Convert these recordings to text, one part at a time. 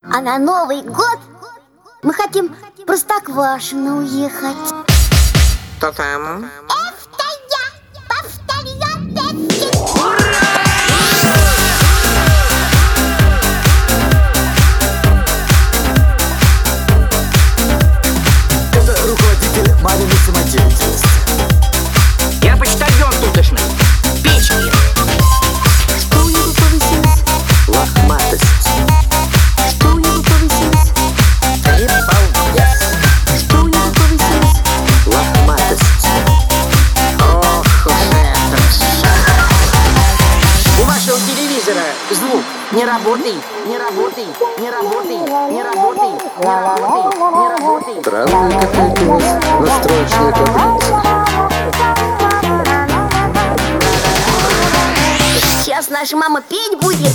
А на Новый год мы хотим в Простоквашино уехать. Кто там? Это я! Повторю опять! Это руководитель маминой самодеятельности. Я почтальон тутошный. Печки. Что у него повысилось? Лохматость. Что у него повысилось? Прибалдес. Что у него повысилось? Лохматость. Ох уж этот шаг. У вашего телевизора звук не работает, не работает, не работает, не работает, не работает, не работает. Странная какая-то у вас настроечная таблица. Сейчас наша мама петь будет.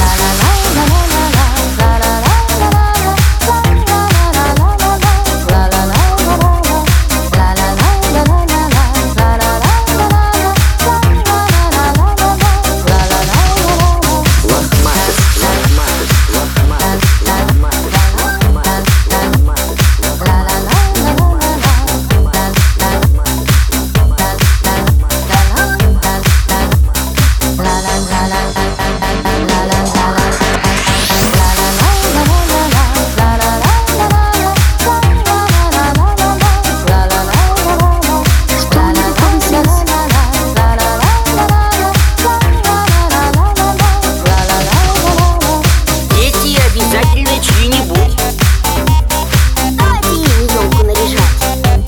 Обязательно чьи-нибудь. Давайте ей елку наряжать.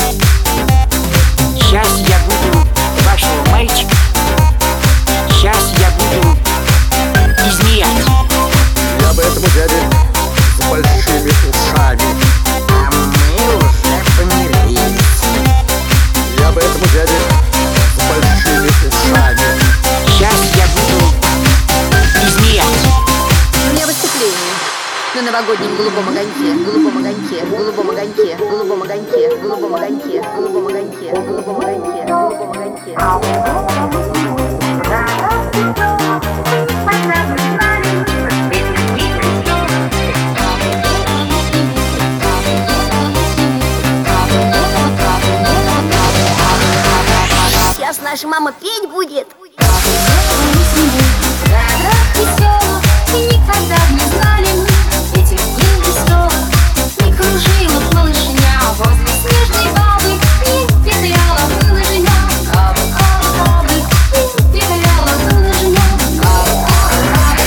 Сейчас я буду вашего мальчика. Сейчас я буду измерять. Я бы этому дяде с большими ушами. А мы уже помирились. Я бы этому дяде с большими ушами. Сейчас я буду измерять. У меня выступление на новогоднем голубом огоньке, голубом огоньке, голубом огоньке, голубом огоньке, голубом огоньке, голубом огоньке, голубом огоньке, голубом огоньке. Сейчас наша мама петь будет. Никогда не знали мы этих дней веселых. Не кружила малышня возле снежной бабы, не петляла в лыжня. Кабы, кабы, кабы, не петляла в лыжня. Кабы, кабы, кабы.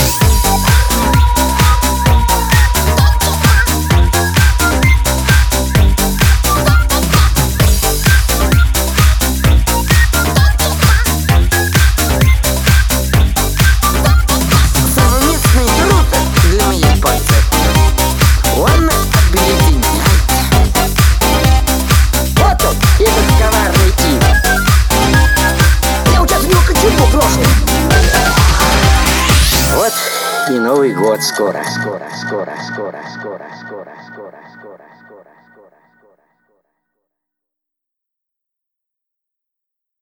Совместный труд для моей пользы. Он объединяет. Вот он, этот коварный тип. Я у тебя в него кочергу брошу. Вот и Новый год скоро. Скоро, скоро, скоро, скоро, скоро, скоро, скоро.